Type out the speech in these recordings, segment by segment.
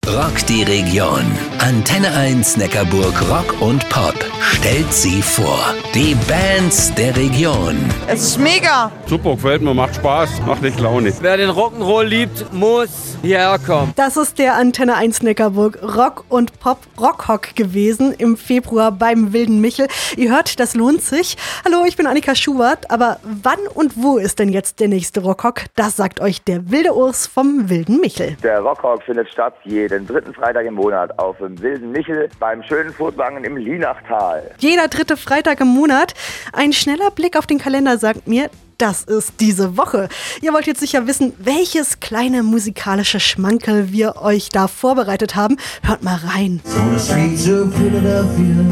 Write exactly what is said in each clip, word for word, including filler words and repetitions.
Rock die Region. Antenne eins Neckarburg Rock und Pop stellt sie vor. Die Bands der Region. Es ist mega. Super, gefällt mir, macht Spaß, macht nicht Laune. Wer den Rock'n'Roll liebt, muss hierher kommen. Das ist der Antenne eins Neckarburg Rock und Pop Rockhock gewesen im Februar beim Wilden Michel. Ihr hört, das lohnt sich. Hallo, ich bin Annika Schubert, aber wann und wo ist denn jetzt der nächste Rockhock? Das sagt euch der wilde Urs vom Wilden Michel. Der Rockhock findet statt jeden dritten Freitag im Monat auf dem Wilden Michel beim schönen Furtwangen im Lienachtal. Jeder dritte Freitag im Monat. Ein schneller Blick auf den Kalender sagt mir, das ist diese Woche. Ihr wollt jetzt sicher wissen, welches kleine musikalische Schmankerl wir euch da vorbereitet haben. Hört mal rein. On the streets of Philadelphia.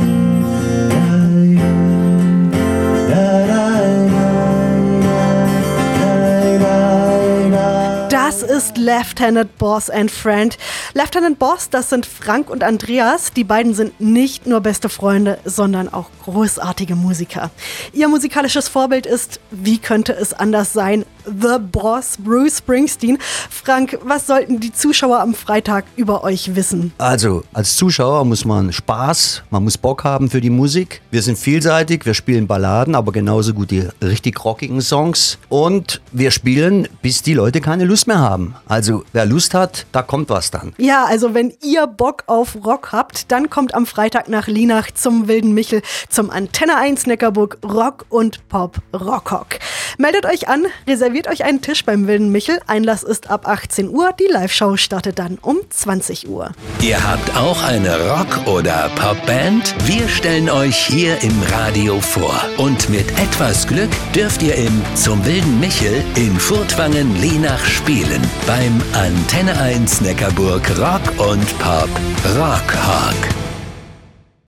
Das ist Left-Handed Boss and Friend. Left-Handed Boss, das sind Frank und Andreas. Die beiden sind nicht nur beste Freunde, sondern auch großartige Musiker. Ihr musikalisches Vorbild ist, wie könnte es anders sein, The Boss, Bruce Springsteen. Frank, was sollten die Zuschauer am Freitag über euch wissen? Also, als Zuschauer muss man Spaß, man muss Bock haben für die Musik. Wir sind vielseitig, wir spielen Balladen, aber genauso gut die richtig rockigen Songs. Und wir spielen, bis die Leute keine Lust mehr haben. Also, wer Lust hat, da kommt was dann. Ja, also wenn ihr Bock auf Rock habt, dann kommt am Freitag nach Lienach zum Wilden Michel, zum Antenne eins Neckarburg Rock und Pop Rockhock. Meldet euch an, reserviert euch einen Tisch beim Wilden Michel. Einlass ist ab achtzehn Uhr, die Live-Show startet dann um zwanzig Uhr. Ihr habt auch eine Rock- oder Popband? Wir stellen euch hier im Radio vor. Und mit etwas Glück dürft ihr im Zum Wilden Michel in Furtwangen-Lienach spielen. Beim Antenne eins Neckarburg Rock und Pop Rockhock.